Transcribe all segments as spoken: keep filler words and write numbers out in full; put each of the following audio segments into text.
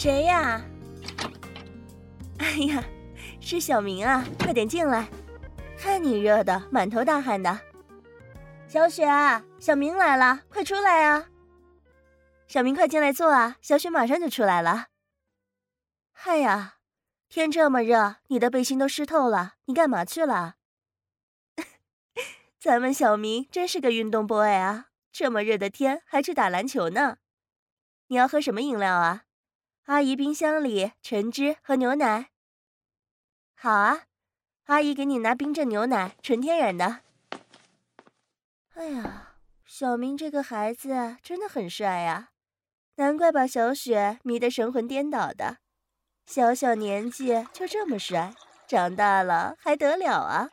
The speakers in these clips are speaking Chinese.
谁呀？哎呀，是小明啊，快点进来，看你热的满头大汗的。小雪啊，小明来了，快出来啊！小明快进来坐啊，小雪马上就出来了。嗨呀，天这么热，你的背心都湿透了，你干嘛去了？咱们小明真是个运动 boy 啊，这么热的天还去打篮球呢。你要喝什么饮料啊？阿姨冰箱里橙汁和牛奶。好啊，阿姨给你拿冰镇牛奶，纯天然的。哎呀，小明这个孩子真的很帅呀，难怪把小雪迷得神魂颠倒的。小小年纪就这么帅，长大了还得了啊？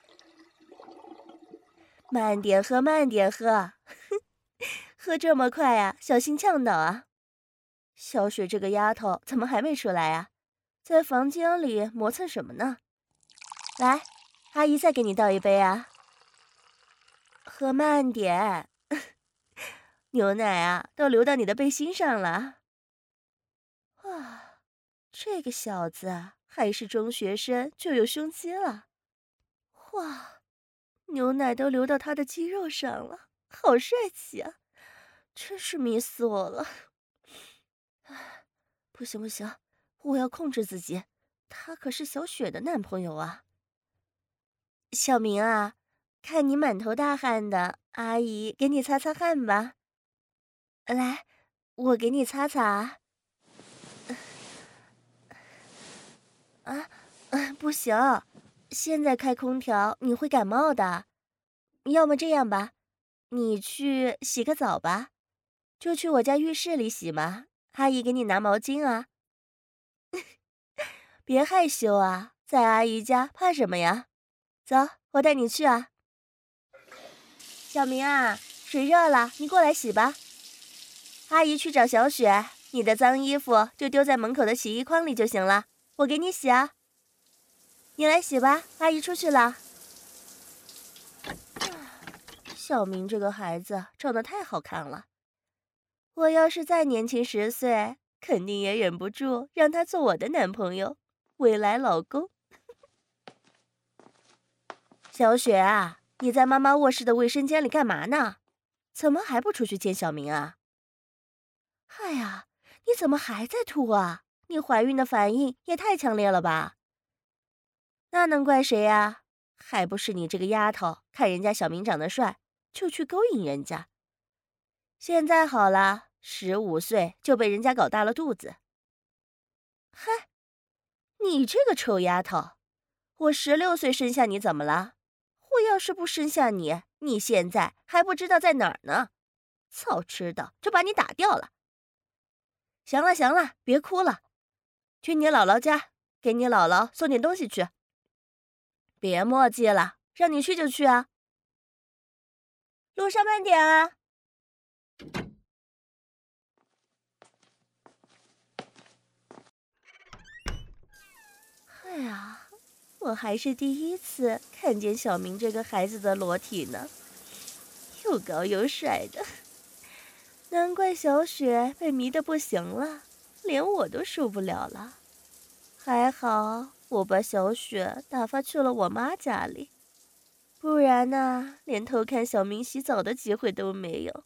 慢点喝，慢点喝，喝这么快啊，小心呛到啊！小雪这个丫头怎么还没出来啊？在房间里磨蹭什么呢？来，阿姨再给你倒一杯啊。喝慢点，牛奶啊都流到你的背心上了。哇，这个小子还是中学生就有胸肌了。哇，牛奶都流到他的肌肉上了，好帅气啊！真是迷死我了。不行不行，我要控制自己，他可是小雪的男朋友啊。小明啊，看你满头大汗的，阿姨给你擦擦汗吧。来，我给你擦擦啊。啊，啊不行，现在开空调你会感冒的。要么这样吧，你去洗个澡吧，就去我家浴室里洗嘛，阿姨给你拿毛巾啊。别害羞啊，在阿姨家怕什么呀？走，我带你去啊。小明啊，水热了，你过来洗吧。阿姨去找小雪，你的脏衣服就丢在门口的洗衣筐里就行了，我给你洗啊。你来洗吧，阿姨出去了。小明这个孩子长得太好看了，我要是再年轻十岁，肯定也忍不住让他做我的男朋友，未来老公。小雪啊，你在妈妈卧室的卫生间里干嘛呢？怎么还不出去见小明啊？哎呀，你怎么还在吐啊？你怀孕的反应也太强烈了吧？那能怪谁呀？还不是你这个丫头，看人家小明长得帅，就去勾引人家。现在好了，十五岁就被人家搞大了肚子。嗨，你这个臭丫头，我十六岁生下你怎么了？我要是不生下你，你现在还不知道在哪儿呢。早知道就把你打掉了。行了行了，别哭了，去你姥姥家，给你姥姥送点东西去。别墨迹了，让你去就去啊。路上慢点啊。哎呀，我还是第一次看见小明这个孩子的裸体呢，又高又帅的，难怪小雪被迷得不行了，连我都受不了了。还好我把小雪打发去了我妈家里，不然呢，连偷看小明洗澡的机会都没有。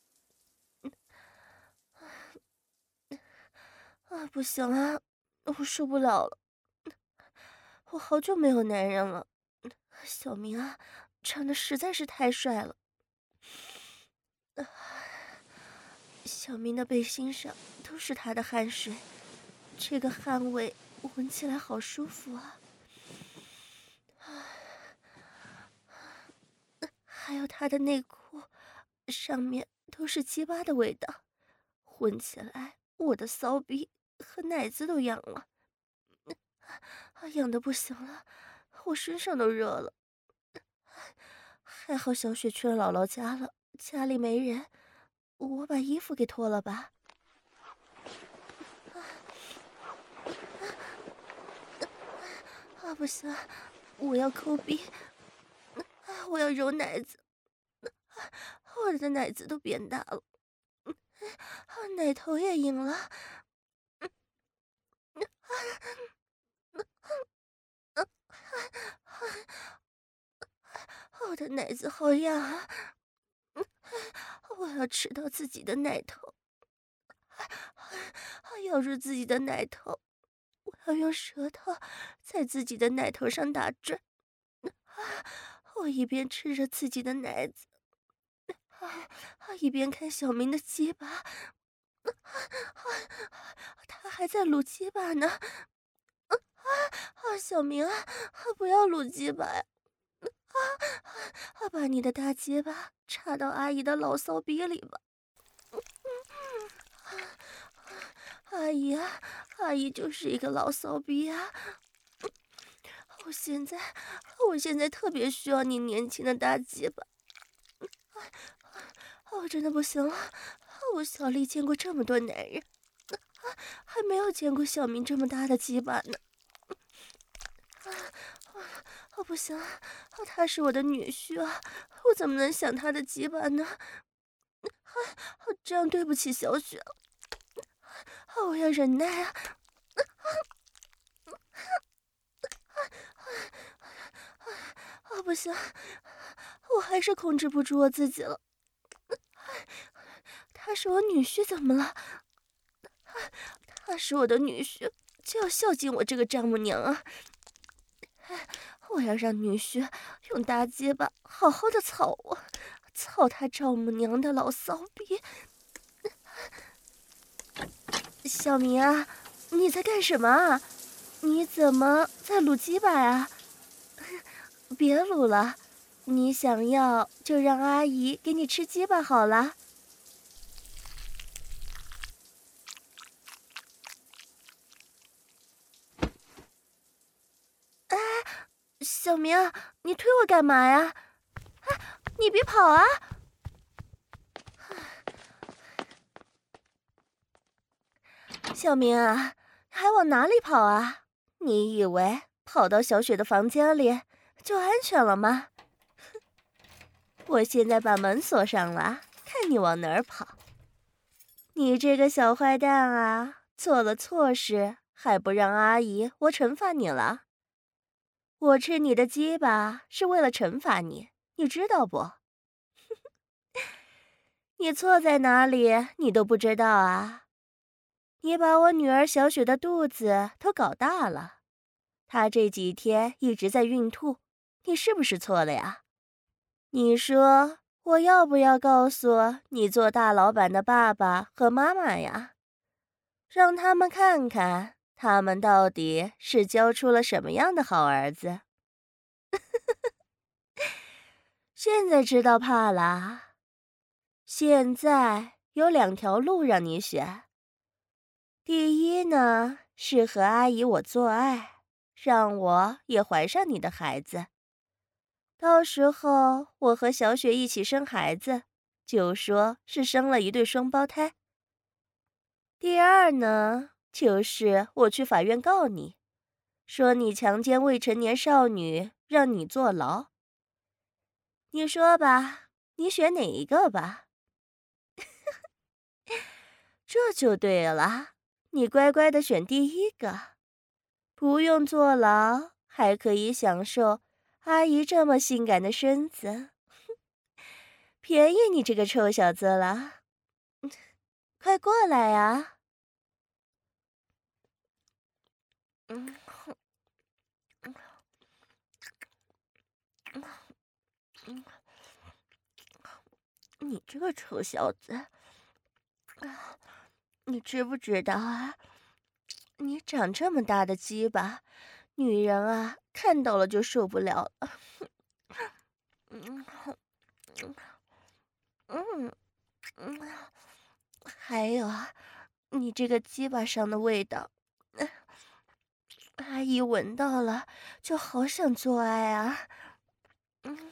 啊，不行啊，我受不了了，我好久没有男人了。小明啊，长得实在是太帅了。小明的背心上都是他的汗水，这个汗味闻起来好舒服啊。还有他的内裤上面都是鸡巴的味道，闻起来我的骚逼和奶子都痒了，啊，痒得不行了，我身上都热了。还好小雪去了姥姥家了，家里没人，我把衣服给脱了吧。啊啊，不行，我要抠鼻，啊，我要揉奶子，啊，我的奶子都变大了，啊，奶头也硬了。 我的奶子好痒啊！我要吃到自己的奶头，咬住自己的奶头，我要用舌头在自己的奶头上打转。我一边吃着自己的奶子，一边看小明的鸡巴，他还在撸鸡巴呢。啊，小明啊，不要撸鸡巴呀！啊，把你的大鸡巴插到阿姨的老骚逼里吧。阿姨啊，阿姨就是一个老骚逼啊！我现在，我现在特别需要你年轻的大鸡巴。我真的不行了，我小丽见过这么多男人，还没有见过小明这么大的鸡巴呢。我不行，他是我的女婿啊，我怎么能想他的鸡巴呢？这样对不起小雪，我要忍耐啊！啊，不行，我还是控制不住我自己了。他是我女婿，怎么了？他是我的女婿，就要孝敬我这个丈母娘啊！我要让女婿用大鸡巴好好的操我，操他丈母娘的老骚逼！小明啊，你在干什么啊？你怎么在撸鸡巴呀？别撸了，你想要就让阿姨给你吃鸡巴好了。哎，小明，你推我干嘛呀？啊，你别跑啊！小明啊，还往哪里跑啊？你以为跑到小雪的房间里就安全了吗？我现在把门锁上了，看你往哪儿跑！你这个小坏蛋啊，做了错事还不让阿姨我惩罚你了？我吃你的鸡巴是为了惩罚你，你知道不？你错在哪里你都不知道啊？你把我女儿小雪的肚子都搞大了，她这几天一直在孕吐，你是不是错了呀？你说我要不要告诉你做大老板的爸爸和妈妈呀？让他们看看他们到底是教出了什么样的好儿子。现在知道怕了。现在有两条路让你选。第一呢，是和阿姨我做爱，让我也怀上你的孩子。到时候我和小雪一起生孩子，就说是生了一对双胞胎。第二呢，就是我去法院告你，说你强奸未成年少女，让你坐牢。你说吧，你选哪一个吧？这就对了，你乖乖的选第一个，不用坐牢，还可以享受阿姨这么性感的身子，便宜你这个臭小子了。快过来呀！嗯，你这个臭小子，你知不知道啊？你长这么大的鸡巴，女人啊看到了就受不了了。嗯嗯嗯，还有啊，你这个鸡巴上的味道，阿姨闻到了就好想做爱啊。嗯，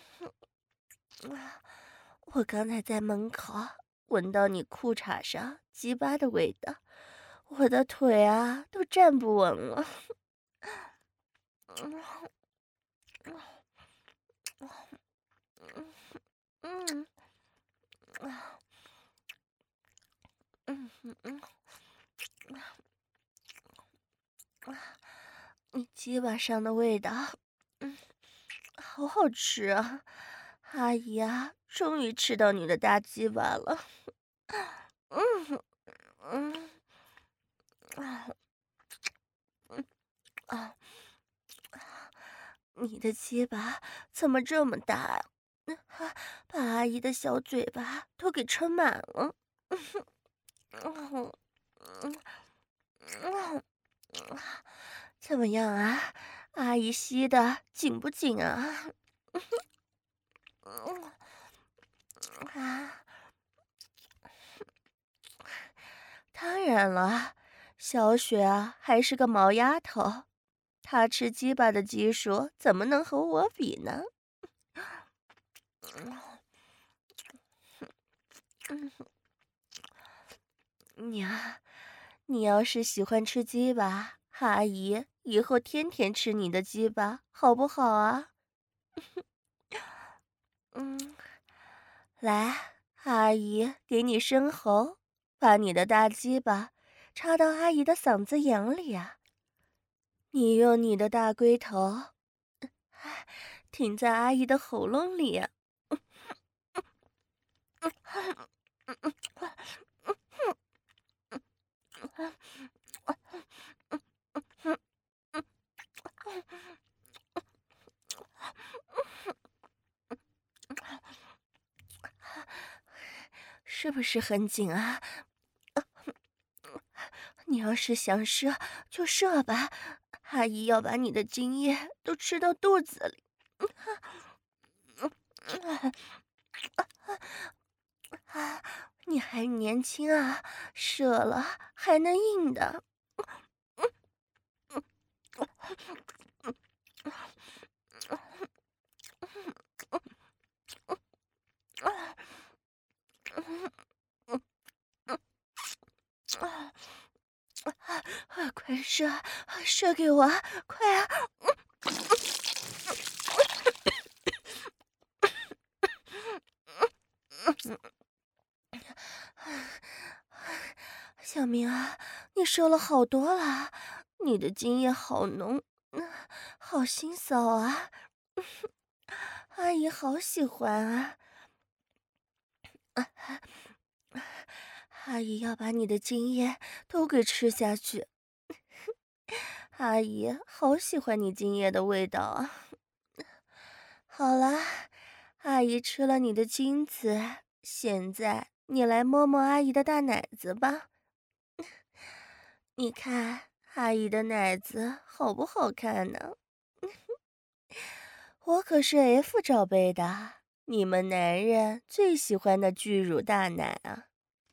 我刚才在门口闻到你裤衩上鸡巴的味道，我的腿啊都站不稳了。嗯嗯嗯嗯嗯你鸡巴上的味道，嗯，好好吃啊！阿姨啊，终于吃到你的大鸡巴了。嗯嗯啊嗯啊，你的鸡巴怎么这么大呀？嗯啊把阿姨的小嘴巴都给撑满了。嗯嗯嗯，怎么样啊？阿姨吸的紧不紧啊？嗯啊，当然了，小雪啊还是个毛丫头，她吃鸡巴的技术怎么能和我比呢？嗯，你啊，你要是喜欢吃鸡巴，阿姨以后天天吃你的鸡巴，好不好啊？嗯，来，阿姨给你生喉，把你的大鸡巴插到阿姨的嗓子眼里啊！你用你的大龟头停在阿姨的喉咙里啊。是不是很紧啊？你要是想射就射吧，阿姨要把你的精液都吃到肚子里。啊，你还年轻啊，射了还能硬的。啊，快射，射给我，快啊！小明啊，你射了好多了，你的精液好浓，嗯好腥骚啊！阿姨好喜欢啊！阿姨要把你的精液都给吃下去。阿姨好喜欢你精液的味道啊！好了，阿姨吃了你的精子，现在你来摸摸阿姨的大奶子吧。你看阿姨的奶子好不好看呢？我可是 F 罩杯的，你们男人最喜欢的巨乳大奶啊！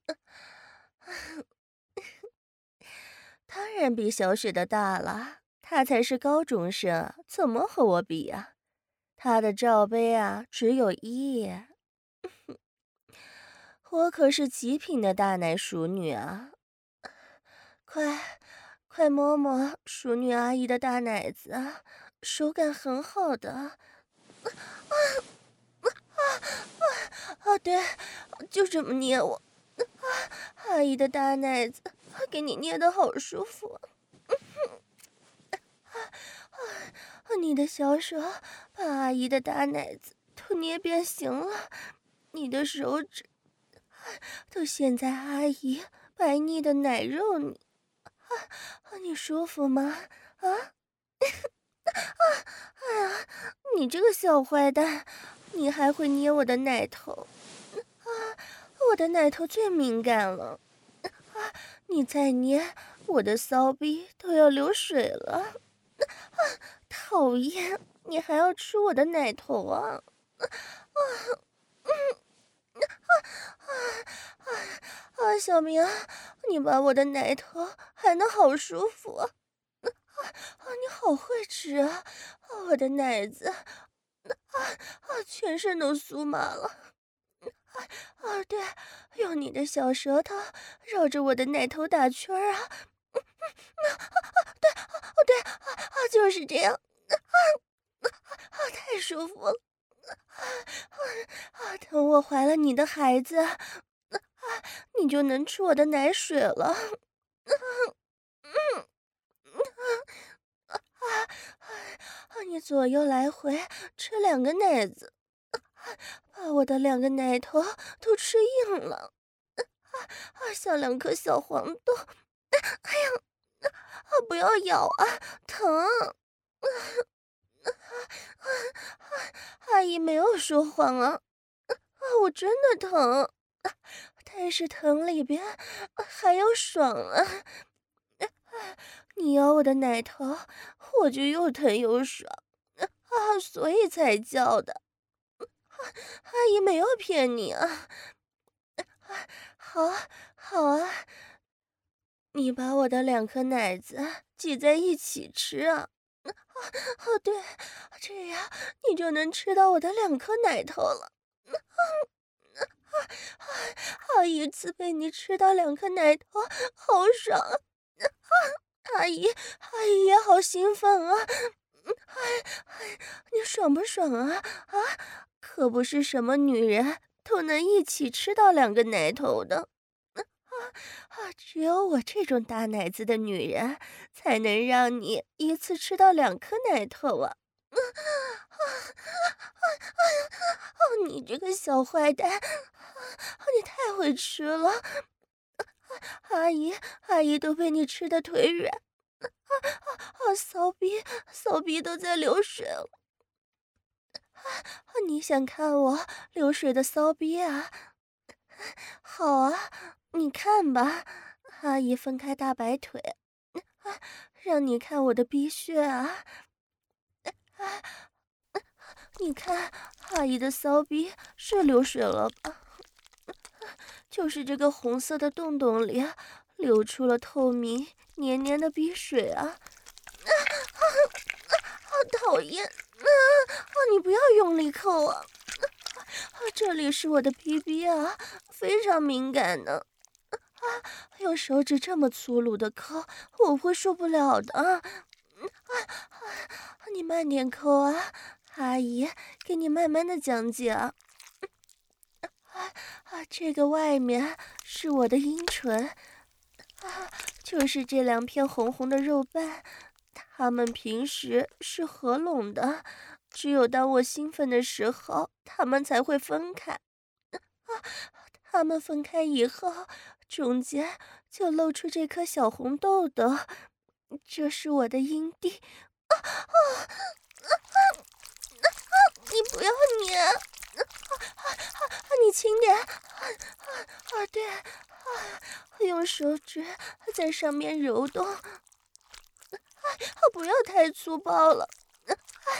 当然比小雪的大了，她才是高中生，怎么和我比呀、她的罩杯啊只有一，我可是极品的大奶熟女啊！快，快摸摸熟女阿姨的大奶子啊，手感很好的。啊，对，就这么捏我。啊，阿姨的大奶子，给你捏的好舒服。啊，你的小手把阿姨的大奶子都捏变形了，你的手指都陷在阿姨白腻的奶肉里。啊，你舒服吗？啊？哎呀，你这个小坏蛋，你还会捏我的奶头啊！我的奶头最敏感了啊！你再捏，我的骚逼都要流水了啊！讨厌，你还要吃我的奶头啊！啊啊！小明，你把我的奶头含得好舒服啊！啊，你好会吃啊！我的奶子啊啊，全身都酥麻了。啊啊，对，用你的小舌头绕着我的奶头打圈儿啊！嗯嗯啊，对，啊对啊啊，就是这样。啊啊啊，太舒服了！啊啊啊！等我怀了你的孩子，啊，你就能吃我的奶水了。 你左右来回吃两个奶子，把我的两个奶头都吃硬了，啊，像两颗小黄豆。哎呀，啊，不要咬啊，疼！阿姨没有说谎啊，啊，我真的疼，但是疼里边还有爽啊！你咬我的奶头，我就又疼又爽啊，所以才叫的。阿姨没有骗你啊，好，好啊，你把我的两颗奶子挤在一起吃啊！哦，对，这样你就能吃到我的两颗奶头了。阿姨次被你吃到两颗奶头，好爽啊！阿姨，阿姨也好兴奋啊！哎哎，你爽不爽啊？啊，可不是什么女人都能一起吃到两个奶头的。啊，只有我这种大奶子的女人，才能让你一次吃到两颗奶头啊！啊啊啊啊！你这个小坏蛋，你太会吃了！阿姨，阿姨都被你吃的腿软，啊啊啊！骚逼，骚逼都在流水了。啊，你想看我流水的骚逼啊？好啊，你看吧。阿姨分开大白腿，啊，让你看我的逼穴啊！啊，你看，阿姨的骚逼是流水了吧？就是这个红色的洞洞里流出了透明黏黏的逼水啊！啊啊啊！好讨厌！啊啊！你不要用力扣啊！啊，这里是我的逼逼啊，非常敏感的。啊，用手指这么粗鲁的抠，我会受不了的。啊啊啊！你慢点抠啊，阿姨给你慢慢的讲解啊。啊啊！这个外面是我的阴唇，啊，就是这两片红红的肉瓣，它们平时是合拢的，只有当我兴奋的时候，它们才会分开。啊，它们分开以后，中间就露出这颗小红豆豆，这是我的阴蒂。啊啊啊啊！你不要捏！啊啊啊！你轻点！啊啊啊！对，啊，用手指在上面揉动。啊，不要太粗暴了！啊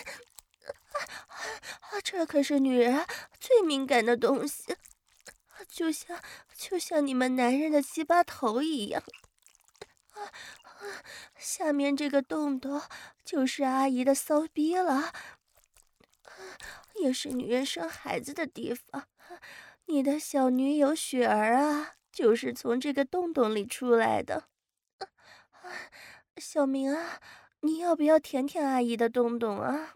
啊！这可是女人最敏感的东西，就像就像你们男人的鸡巴头一样。啊啊！下面这个洞洞就是阿姨的骚逼了。也是女人生孩子的地方，你的小女友雪儿啊，就是从这个洞洞里出来的。小明啊，你要不要舔舔阿姨的洞洞啊？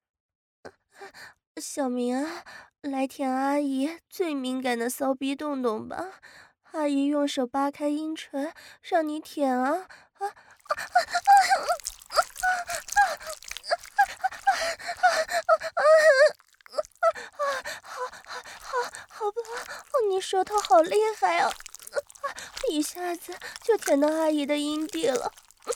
小明啊，来舔阿姨最敏感的骚逼洞洞吧。阿姨用手扒开阴唇，让你舔啊啊啊啊啊啊！好，好，好，好吧，你舌头好厉害啊！一下子就舔到阿姨的阴蒂了。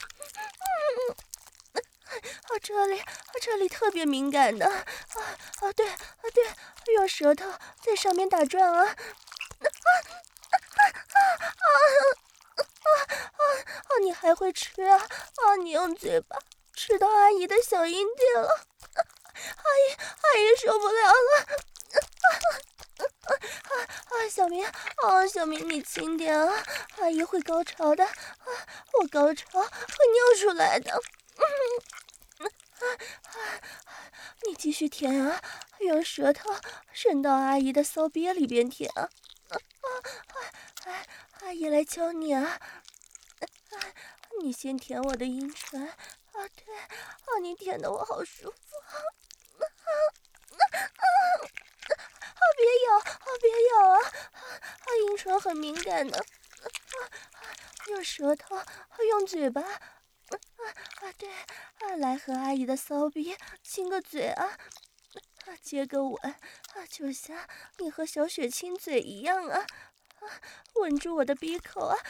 啊，这里，这里特别敏感的。啊啊，对，啊对，用舌头在上面打转啊！啊啊啊啊啊！啊，你还会吃啊？啊，你用嘴巴吃到阿姨的小阴蒂了。阿姨，阿姨受不了了！啊啊啊！小明，啊，小明，你轻点啊！阿姨会高潮的，啊，我高潮会尿出来的。嗯，啊啊！你继续舔啊，用舌头伸到阿姨的骚憋里边舔啊！啊啊！啊，阿姨来教你啊！啊，你先舔我的阴唇啊，对，啊，你舔的我好舒服啊！啊啊啊！别咬啊，别咬啊！啊，阴唇很敏感的，啊啊，用舌头，用嘴巴，啊啊，对，啊，来和阿姨的骚逼亲个嘴啊，啊，接个吻啊，就像你和小雪亲嘴一样啊，啊，吻住我的鼻口啊，啊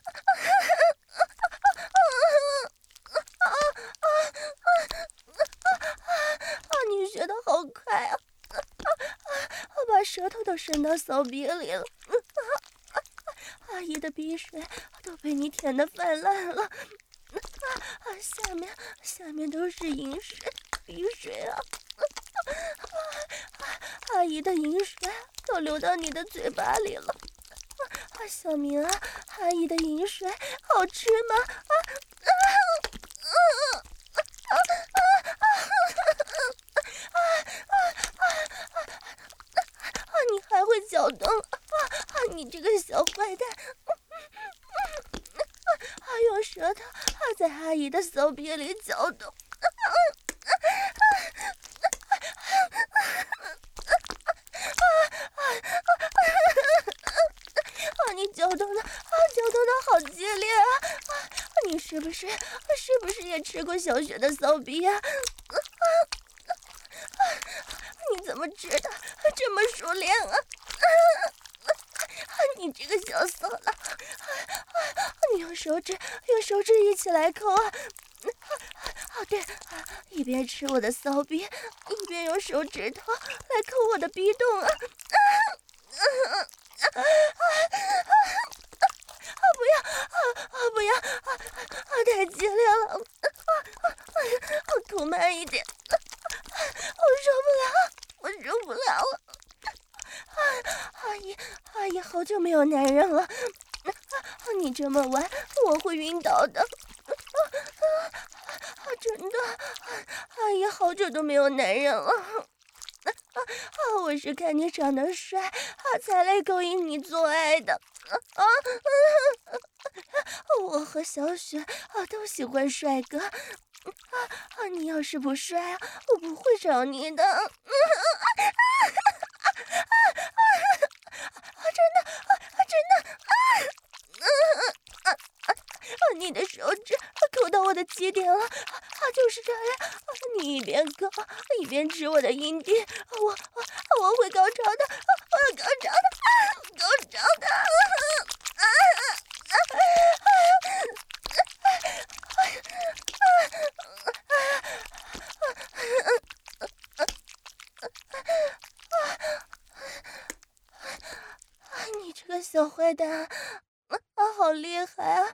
啊！你学的好快啊！啊，把舌头都伸到骚逼里了。阿姨的鼻水都被你舔得泛滥了。啊，下面下面都是饮水、鼻水啊！啊，阿姨的饮水都流到你的嘴巴里了。啊，小明啊，阿姨的饮水好吃吗？啊啊啊啊啊啊啊啊！你还会搅动啊啊！你这个小坏蛋！啊，用舌头啊在阿姨的骚逼里搅动。啊啊！你搅动的啊，搅动的好激烈啊！啊，你是不是是不是也吃过小雪的骚逼啊？啊啊！你怎么知道这么熟练啊？啊！你这个小骚郎！啊！你用手指用手指一起来抠啊！啊，对啊，一边吃我的骚逼，一边用手指头来抠我的逼洞啊！啊啊啊啊！不要啊啊！不要啊啊！太激烈了！啊啊啊！抠慢一点！我受不了，我受不了了！啊，阿姨，阿姨，好久没有男人了，啊，你这么玩，我会晕倒的。啊啊，真的，阿姨好久都没有男人了。啊啊！我是看你长得帅，啊，才来勾引你做爱的。啊啊！我和小雪啊都喜欢帅哥。啊啊！你要是不帅啊，我不会找你的。啊啊啊！真的啊，真的啊！啊啊啊！你的手指抠到我的基点了，啊，就是这样。啊，你一边抠一边指我的阴蒂，我我我会高潮的，我要高潮的，啊，高潮的！啊啊啊啊！你这个小坏蛋，啊，好厉害啊！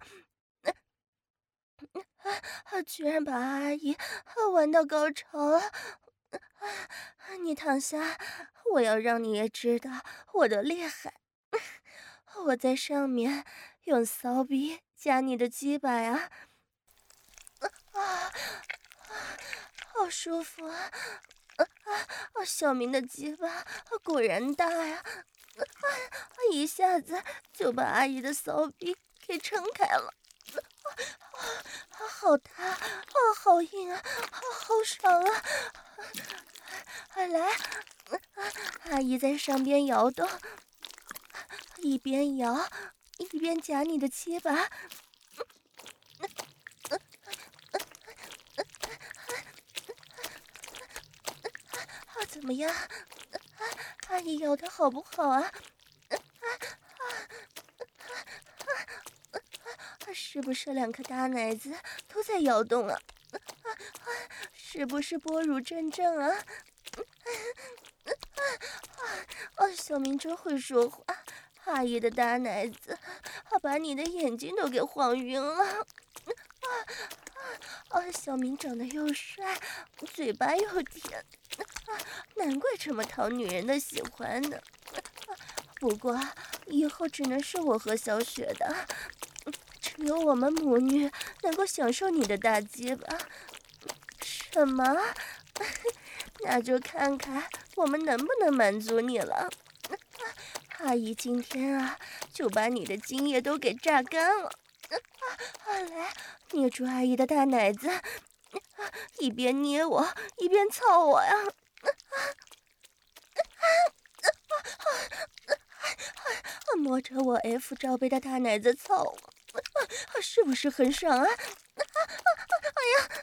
啊，居然把阿姨啊玩到高潮了！啊，你躺下，我要让你也知道我的厉害。我在上面用骚逼夹你的鸡巴呀！啊，好舒服啊！啊啊！小明的鸡巴果然大呀！啊，一下子就把阿姨的骚逼给撑开了。啊，好大，啊，好硬啊，啊，好爽啊！啊，来，阿姨在上边摇动，一边摇一边夹你的鸡巴。啊，怎么样？阿姨摇的好不好啊？是不是两颗大奶子都在摇动啊？是不是波乳阵阵啊？啊，小明真会说话，阿姨的大奶子把你的眼睛都给晃晕了。啊啊！小明长得又帅，嘴巴又甜，啊，难怪这么讨女人的喜欢呢。不过以后只能是我和小雪的，只有我们母女能够享受你的大鸡巴。什么？那就看看我们能不能满足你了。阿姨今天啊，就把你的精液都给榨干了。啊，来，捏住阿姨的大奶子，一边捏我一边操我呀！摸着我 F 罩杯的大奶子操我，是不是很爽啊？哎呀，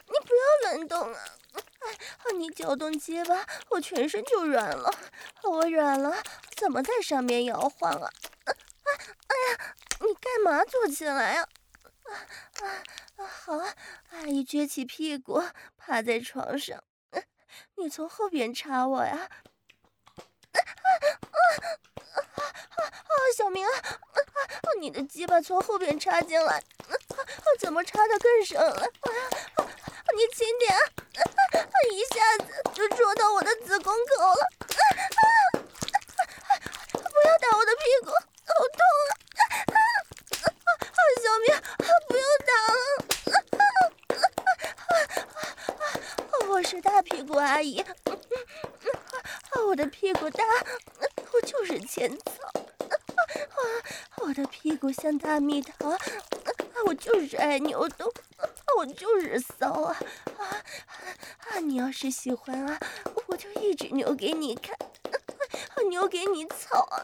很痛啊！啊，你搅动鸡巴，我全身就软了。我软了，怎么在上面摇晃啊？啊啊！哎呀，你干嘛坐起来呀？啊啊啊！好啊，阿姨撅起屁股，趴在床上。啊、你从后边插我呀！啊啊啊啊啊！小明啊，啊啊！你的鸡巴从后边插进来，啊啊！怎么插得更深了？啊啊！你轻点啊！啊！一下子就戳到我的子宫口了！啊啊！不要打我的屁股，好痛啊！啊啊啊！小明，啊、不要打了！啊啊啊啊啊！我是大屁股阿姨，啊啊、我的屁股大，我就是欠操。啊！我的屁股像大蜜桃，啊！我就是爱扭动，啊！我就是骚啊！啊啊！你要是喜欢啊，我就一直扭给你看，啊、扭给你操啊！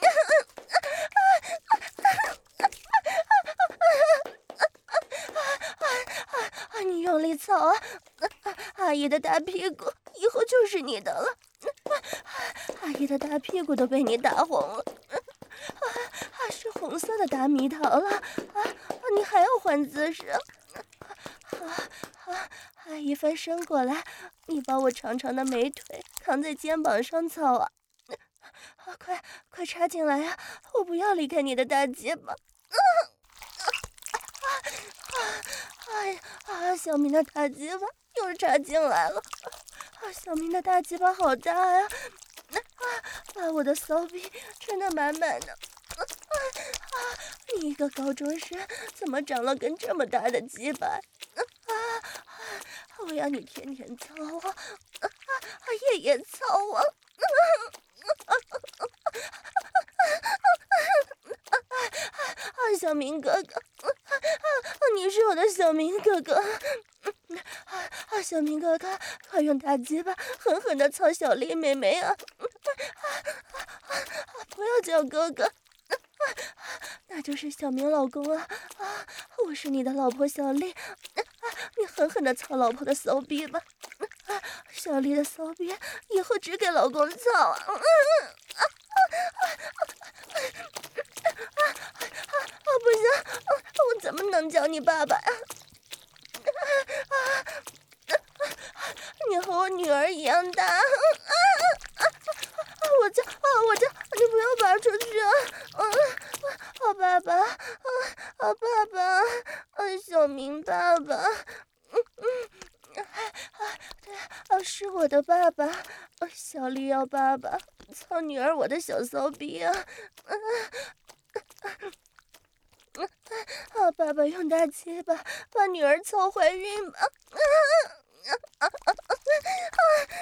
啊！你用力操啊！阿姨的大屁股以后就是你的了。阿姨的大屁股都被你打红了。啊，是红色的大蜜桃了啊！你还要换姿势？好，好，阿姨翻身过来，你把我长长的美腿扛在肩膀上操啊！啊，快快插进来啊！我不要离开你的大鸡巴！啊啊啊！哎呀啊！小明的大鸡巴又插进来了！啊，小明的大鸡巴好大呀！啊，把我的骚逼撑得满满的！啊啊！你一个高中生怎么长了根这么大的鸡巴？啊啊！我要你天天操我，啊啊！夜夜操我！啊啊啊！小明哥哥，啊啊！你是我的小明哥哥！啊啊！小明哥哥，快用大鸡巴狠狠地操小丽妹妹啊！啊啊啊！不要叫哥哥！啊，那就是小明老公啊！啊，我是你的老婆小丽，啊，你狠狠的操老婆的骚逼吧！啊，小丽的骚逼以后只给老公操啊！啊啊啊啊啊！不行，我怎么能叫你爸爸呀？啊啊！你和我女儿一样大！啊啊啊！我叫啊，我叫你不要拔出去啊！啊！好爸爸，啊，好爸爸，啊，小明爸爸，嗯嗯，啊，对，啊，是我的爸爸，啊，小丽要爸爸，操女儿我的小骚逼啊！啊啊啊！爸爸用大鸡巴把女儿操怀孕吧！啊啊啊啊啊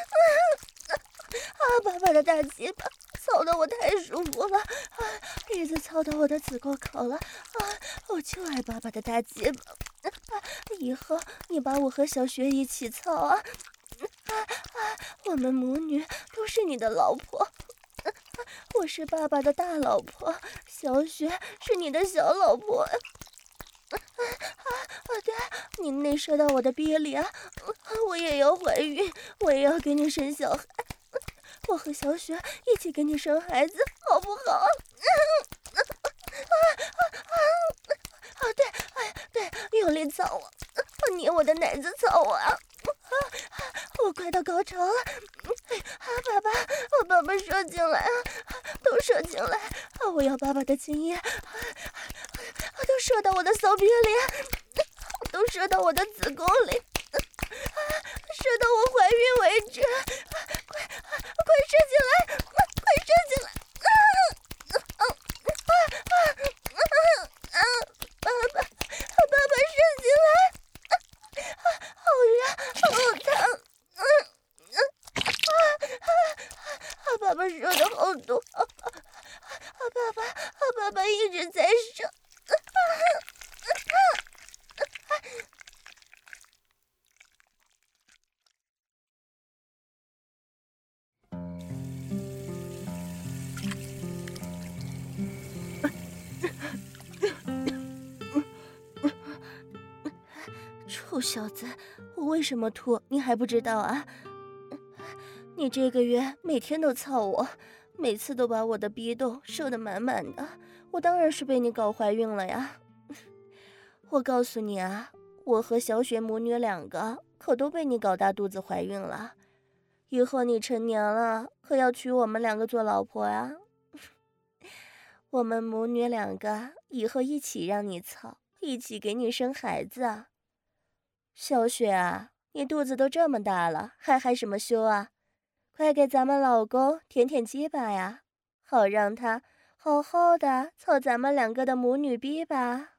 啊！爸爸的大鸡巴操得我太舒服了，啊，一直操到我的子宫口了，啊，我就爱爸爸的大鸡巴，啊，以后你把我和小雪一起操啊，啊啊，我们母女都是你的老婆，啊，我是爸爸的大老婆，小雪是你的小老婆。啊啊啊！对，你内射到我的逼里啊，我也要怀孕，我也要给你生小孩，我和小雪一起给你生孩子，好不好？啊啊啊啊！啊对，哎对，用力操我，捏我的奶子操我啊！啊，我快到高潮了！啊，爸爸，我爸爸射进来啊，都射进来！啊，我要爸爸的精液，啊，都射到我的骚逼里，都射到我的子宫里，啊，射到我怀孕为止！啊，快，啊，快射进来！啊，快射进来！啊啊啊啊啊啊！爸爸，爸爸射进来！啊，好热，好烫！嗯嗯啊啊啊！爸爸射的好多！啊啊啊！爸爸，啊爸爸一直在射！啊啊啊啊！ 臭小子，我为什么吐你还不知道啊？你这个月每天都操我，每次都把我的逼洞瘦得满满的，我当然是被你搞怀孕了呀。我告诉你啊，我和小雪母女两个可都被你搞大肚子怀孕了，以后你成年了可要娶我们两个做老婆啊。我们母女两个以后一起让你操，一起给你生孩子啊。小雪啊，你肚子都这么大了，还害什么羞啊？快给咱们老公舔舔鸡巴呀，好让他好好的操咱们两个的母女逼吧。